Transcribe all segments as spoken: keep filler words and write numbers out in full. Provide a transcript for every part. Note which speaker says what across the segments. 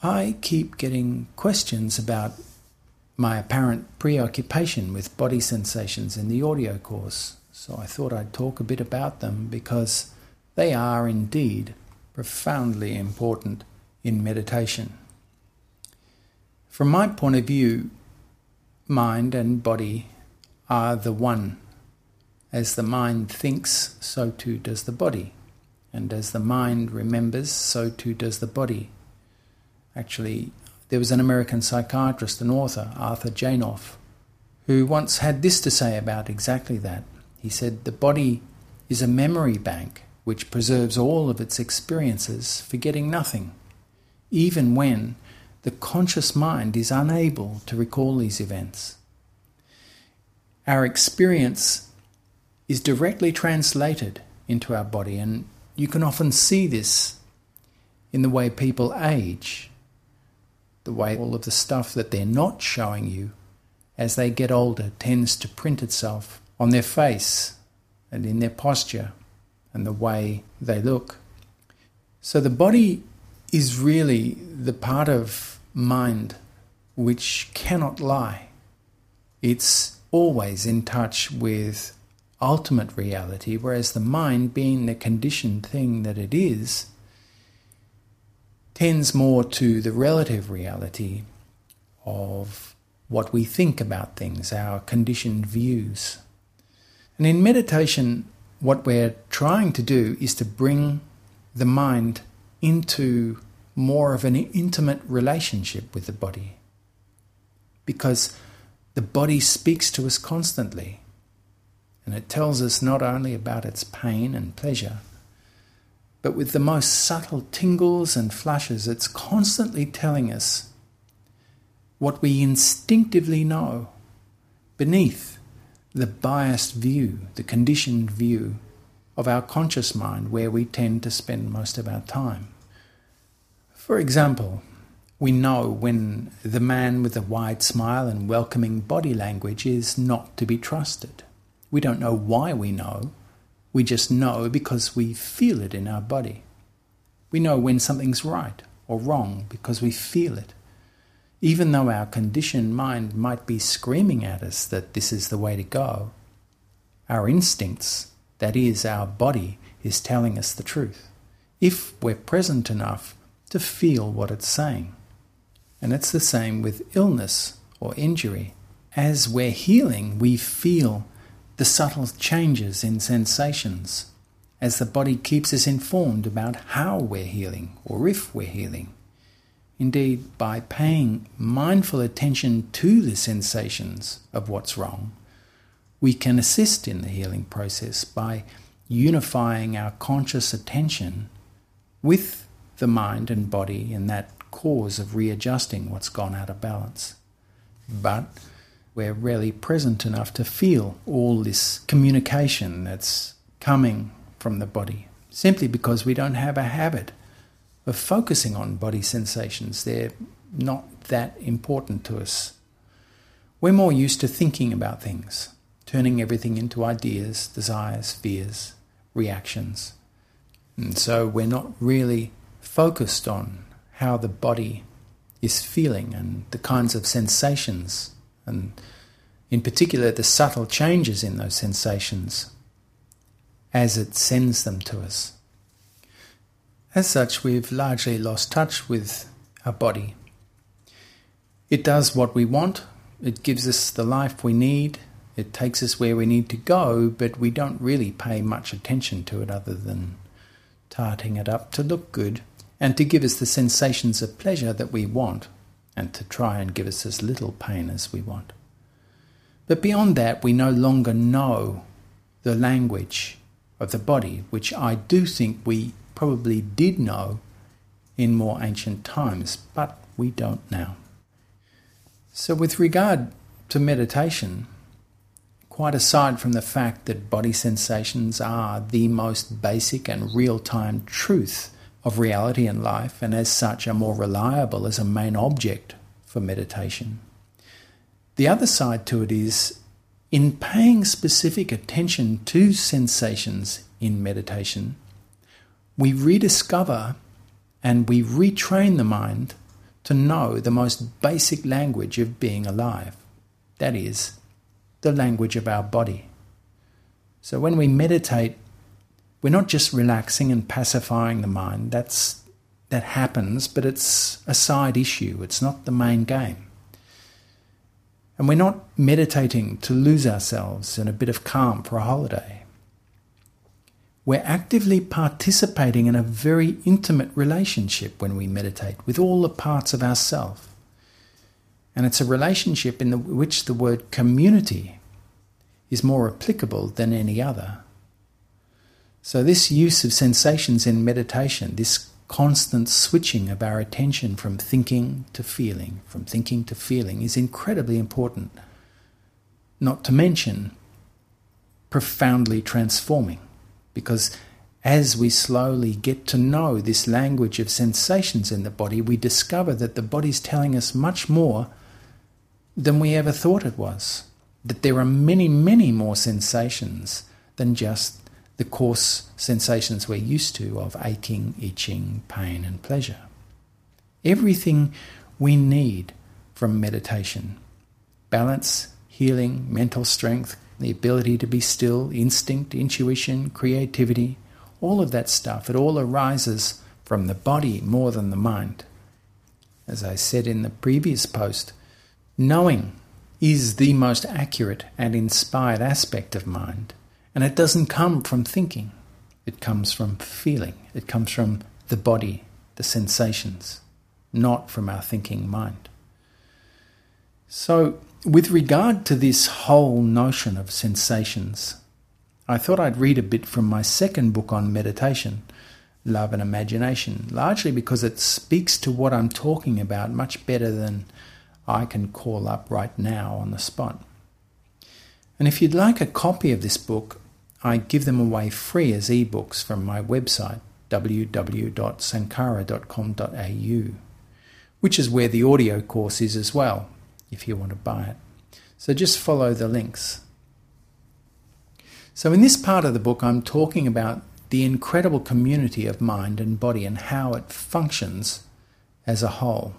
Speaker 1: I keep getting questions about my apparent preoccupation with body sensations in the audio course, so I thought I'd talk a bit about them because they are indeed profoundly important in meditation. From my point of view, mind and body are the one. As the mind thinks, so too does the body. And as the mind remembers, so too does the body. Actually, there was an American psychiatrist and author, Arthur Janov, who once had this to say about exactly that. He said, "The body is a memory bank which preserves all of its experiences, forgetting nothing, even when the conscious mind is unable to recall these events." Our experience is directly translated into our body, and you can often see this in the way people age, the way all of the stuff that they're not showing you as they get older tends to print itself on their face and in their posture and the way they look. So the body is really the part of mind which cannot lie. It's always in touch with ultimate reality, whereas the mind, being the conditioned thing that it is, tends more to the relative reality of what we think about things, our conditioned views. And in meditation, what we're trying to do is to bring the mind into more of an intimate relationship with the body, because the body speaks to us constantly, and it tells us not only about its pain and pleasure, but with the most subtle tingles and flushes, it's constantly telling us what we instinctively know beneath the biased view, the conditioned view of our conscious mind, where we tend to spend most of our time. For example, we know when the man with the wide smile and welcoming body language is not to be trusted. We don't know why we know. We just know because we feel it in our body. We know when something's right or wrong because we feel it. Even though our conditioned mind might be screaming at us that this is the way to go, our instincts, that is, our body, is telling us the truth, if we're present enough to feel what it's saying. And it's the same with illness or injury. As we're healing, we feel the subtle changes in sensations as the body keeps us informed about how we're healing or if we're healing. Indeed, by paying mindful attention to the sensations of what's wrong, we can assist in the healing process by unifying our conscious attention with the mind and body in that cause of readjusting what's gone out of balance. But we're rarely present enough to feel all this communication that's coming from the body, simply because we don't have a habit of focusing on body sensations. They're not that important to us. We're more used to thinking about things, turning everything into ideas, desires, fears, reactions. And so we're not really focused on how the body is feeling and the kinds of sensations, and in particular the subtle changes in those sensations as it sends them to us. As such, we've largely lost touch with our body. It does what we want, it gives us the life we need, it takes us where we need to go, but we don't really pay much attention to it other than tarting it up to look good and to give us the sensations of pleasure that we want, and to try and give us as little pain as we want. But beyond that, we no longer know the language of the body, which I do think we probably did know in more ancient times, but we don't now. So with regard to meditation, quite aside from the fact that body sensations are the most basic and real-time truth of reality and life, and as such are more reliable as a main object for meditation, the other side to it is, in paying specific attention to sensations in meditation, we rediscover and we retrain the mind to know the most basic language of being alive. That is, the language of our body. So when we meditate, we're not just relaxing and pacifying the mind. That's, that happens, but it's a side issue. It's not the main game. And we're not meditating to lose ourselves in a bit of calm for a holiday. We're actively participating in a very intimate relationship when we meditate with all the parts of ourself. And it's a relationship in the, which the word community is more applicable than any other. So this use of sensations in meditation, this constant switching of our attention from thinking to feeling, from thinking to feeling, is incredibly important. Not to mention profoundly transforming, because as we slowly get to know this language of sensations in the body, we discover that the body's telling us much more than we ever thought it was. That there are many, many more sensations than just the coarse sensations we're used to of aching, itching, pain and pleasure. Everything we need from meditation, balance, healing, mental strength, the ability to be still, instinct, intuition, creativity, all of that stuff, it all arises from the body more than the mind. As I said in the previous post, knowing is the most accurate and inspired aspect of mind. And it doesn't come from thinking. It comes from feeling. It comes from the body, the sensations, not from our thinking mind. So, with regard to this whole notion of sensations, I thought I'd read a bit from my second book on meditation, Love and Imagination, largely because it speaks to what I'm talking about much better than I can call up right now on the spot. And if you'd like a copy of this book, I give them away free as ebooks from my website, w w w dot sankara dot com dot a u, which is where the audio course is as well, if you want to buy it. So just follow the links. So in this part of the book, I'm talking about the incredible community of mind and body and how it functions as a whole.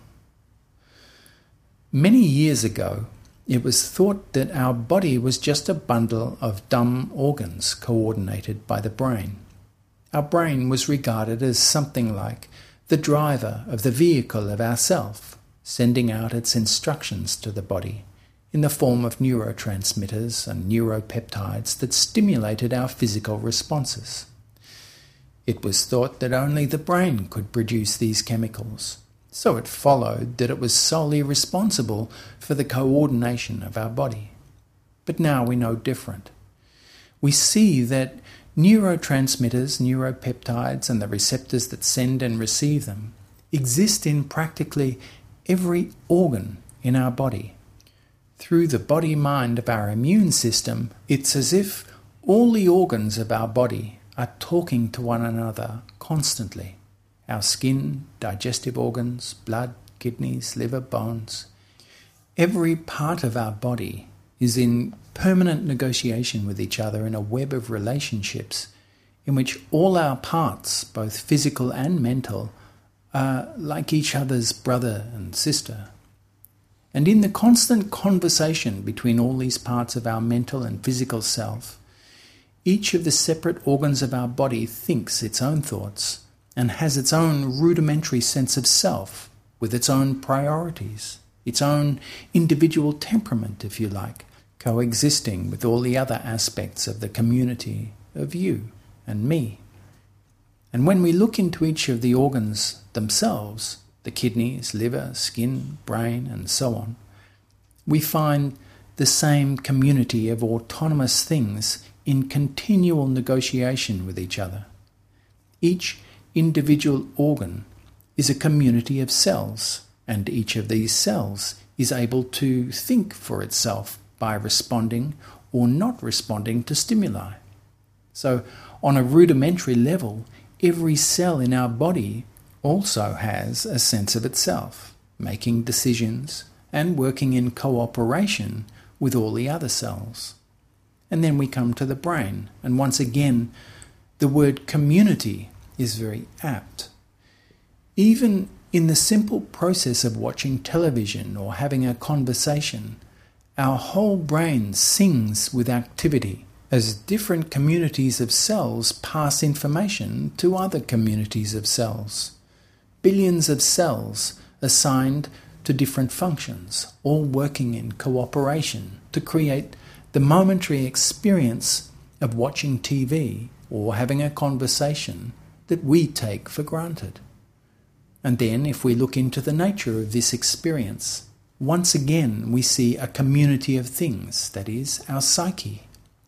Speaker 1: Many years ago, it was thought that our body was just a bundle of dumb organs coordinated by the brain. Our brain was regarded as something like the driver of the vehicle of ourself, sending out its instructions to the body in the form of neurotransmitters and neuropeptides that stimulated our physical responses. It was thought that only the brain could produce these chemicals. So it followed that it was solely responsible for the coordination of our body. But now we know different. We see that neurotransmitters, neuropeptides, and the receptors that send and receive them exist in practically every organ in our body. Through the body-mind of our immune system, it's as if all the organs of our body are talking to one another constantly. Our skin, digestive organs, blood, kidneys, liver, bones. Every part of our body is in permanent negotiation with each other in a web of relationships in which all our parts, both physical and mental, are like each other's brother and sister. And in the constant conversation between all these parts of our mental and physical self, each of the separate organs of our body thinks its own thoughts and has its own rudimentary sense of self, with its own priorities, its own individual temperament, if you like, coexisting with all the other aspects of the community of you and me. And when we look into each of the organs themselves, the kidneys, liver, skin, brain, and so on, we find the same community of autonomous things in continual negotiation with each other. Each individual organ is a community of cells, and each of these cells is able to think for itself by responding or not responding to stimuli. So, on a rudimentary level, every cell in our body also has a sense of itself, making decisions and working in cooperation with all the other cells. And then we come to the brain, and once again, the word community is very apt. Even In the simple process of watching television or having a conversation, our whole brain sings with activity as different communities of cells pass information to other communities of cells. Billions of cells assigned to different functions, all working in cooperation to create the momentary experience of watching T V or having a conversation that we take for granted. And then, if we look into the nature of this experience, once again we see a community of things, that is, our psyche.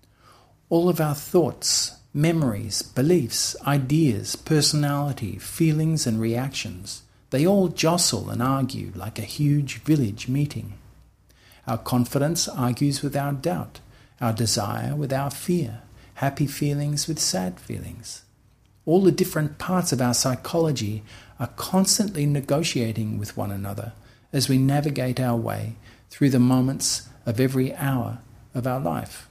Speaker 1: All of our thoughts, memories, beliefs, ideas, personality, feelings and reactions, they all jostle and argue like a huge village meeting. Our confidence argues with our doubt, our desire with our fear, happy feelings with sad feelings. All the different parts of our psychology are constantly negotiating with one another as we navigate our way through the moments of every hour of our life.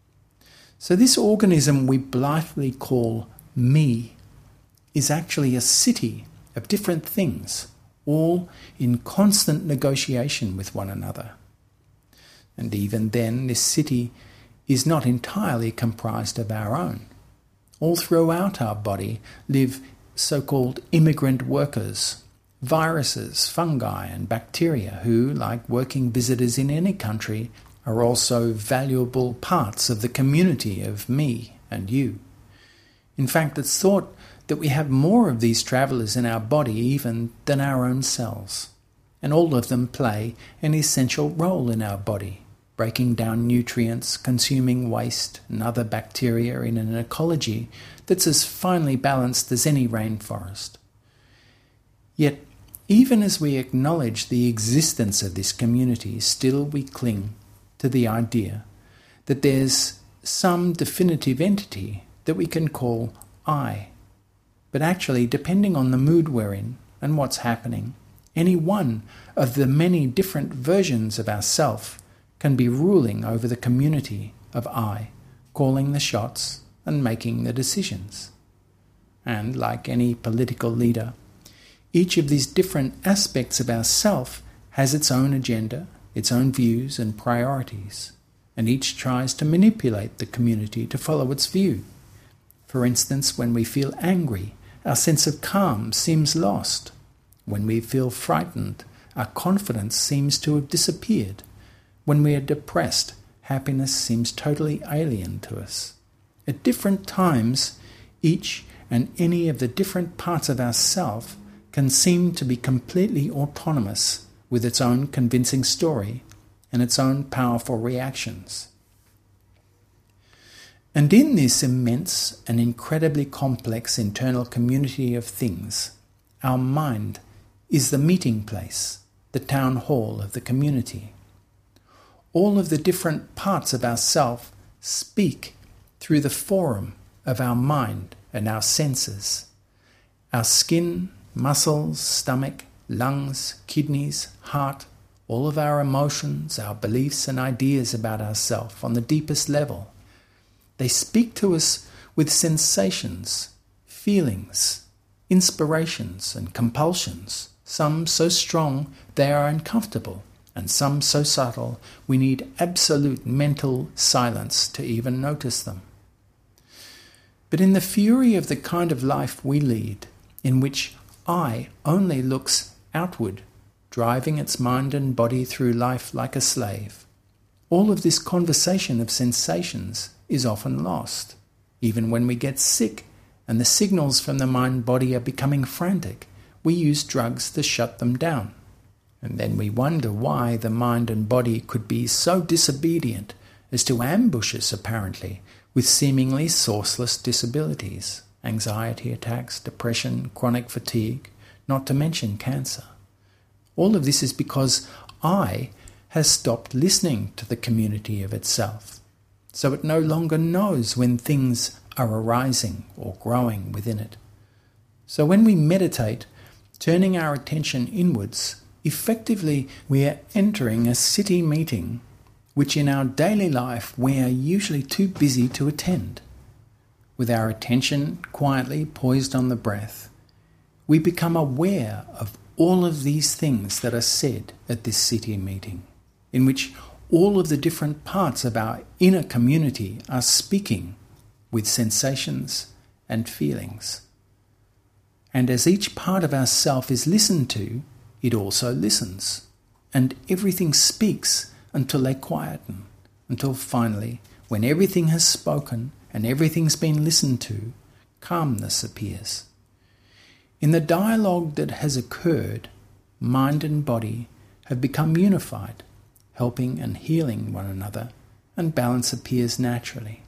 Speaker 1: So this organism we blithely call me is actually a city of different things, all in constant negotiation with one another. And even then, this city is not entirely comprised of our own. All throughout our body live so-called immigrant workers, viruses, fungi and bacteria who, like working visitors in any country, are also valuable parts of the community of me and you. In fact, it's thought that we have more of these travellers in our body even than our own cells, and all of them play an essential role in our body, breaking down nutrients, consuming waste and other bacteria in an ecology that's as finely balanced as any rainforest. Yet, even as we acknowledge the existence of this community, still we cling to the idea that there's some definitive entity that we can call I. But actually, depending on the mood we're in and what's happening, any one of the many different versions of ourself can be ruling over the community of I, calling the shots and making the decisions. And like any political leader, each of these different aspects of ourself has its own agenda, its own views and priorities, and each tries to manipulate the community to follow its view. For instance, when we feel angry, our sense of calm seems lost. When we feel frightened, our confidence seems to have disappeared. When we are depressed, happiness seems totally alien to us. At different times, each and any of the different parts of ourself can seem to be completely autonomous with its own convincing story and its own powerful reactions. And in this immense and incredibly complex internal community of things, our mind is the meeting place, the town hall of the community. All of the different parts of ourself speak through the forum of our mind and our senses. Our skin, muscles, stomach, lungs, kidneys, heart, all of our emotions, our beliefs and ideas about ourselves on the deepest level. They speak to us with sensations, feelings, inspirations and compulsions, some so strong they are uncomfortable, and some so subtle we need absolute mental silence to even notice them. But in the fury of the kind of life we lead, in which I only looks outward, driving its mind and body through life like a slave, all of this conversation of sensations is often lost. Even when we get sick and the signals from the mind-body are becoming frantic, we use drugs to shut them down. And then we wonder why the mind and body could be so disobedient as to ambush us, apparently, with seemingly sourceless disabilities, anxiety attacks, depression, chronic fatigue, not to mention cancer. All of this is because I has stopped listening to the community of itself, so it no longer knows when things are arising or growing within it. So when we meditate, turning our attention inwards, effectively we are entering a city meeting which in our daily life we are usually too busy to attend. With our attention quietly poised on the breath, we become aware of all of these things that are said at this city meeting, in which all of the different parts of our inner community are speaking with sensations and feelings. And as each part of ourself is listened to, it also listens, and everything speaks until they quieten, until finally, when everything has spoken and everything's been listened to, calmness appears. In the dialogue that has occurred, mind and body have become unified, helping and healing one another, and balance appears naturally.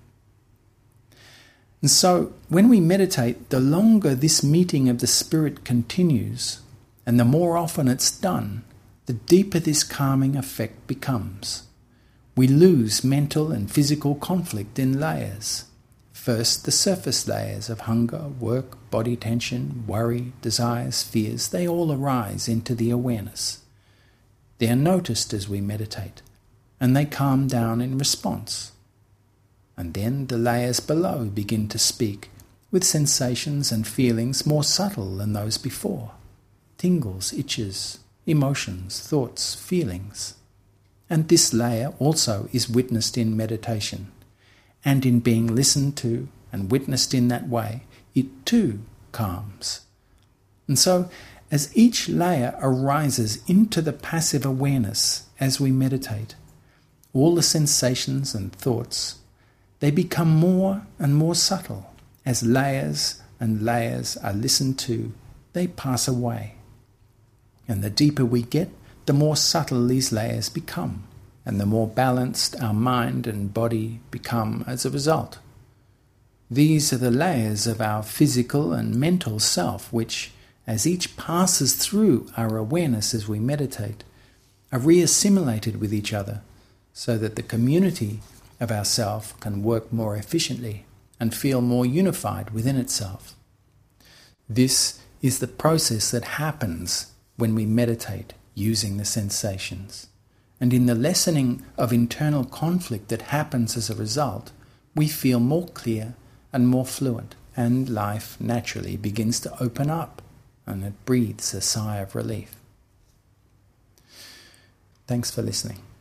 Speaker 1: And so, when we meditate, the longer this meeting of the spirit continues, and the more often it's done, the deeper this calming effect becomes. We lose mental and physical conflict in layers. First, the surface layers of hunger, work, body tension, worry, desires, fears, they all arise into the awareness. They are noticed as we meditate, and they calm down in response. And then the layers below begin to speak, with sensations and feelings more subtle than those before. Tingles, itches, emotions, thoughts, feelings. And this layer also is witnessed in meditation. And in being listened to and witnessed in that way, it too calms. And so, as each layer arises into the passive awareness as we meditate, all the sensations and thoughts, they become more and more subtle. As layers and layers are listened to, they pass away. And the deeper we get, the more subtle these layers become, and the more balanced our mind and body become as a result. These are the layers of our physical and mental self which, as each passes through our awareness as we meditate, are reassimilated with each other so that the community of ourself can work more efficiently and feel more unified within itself. This is the process that happens when we meditate using the sensations. And in the lessening of internal conflict that happens as a result, we feel more clear and more fluent, and life naturally begins to open up, and it breathes a sigh of relief. Thanks for listening.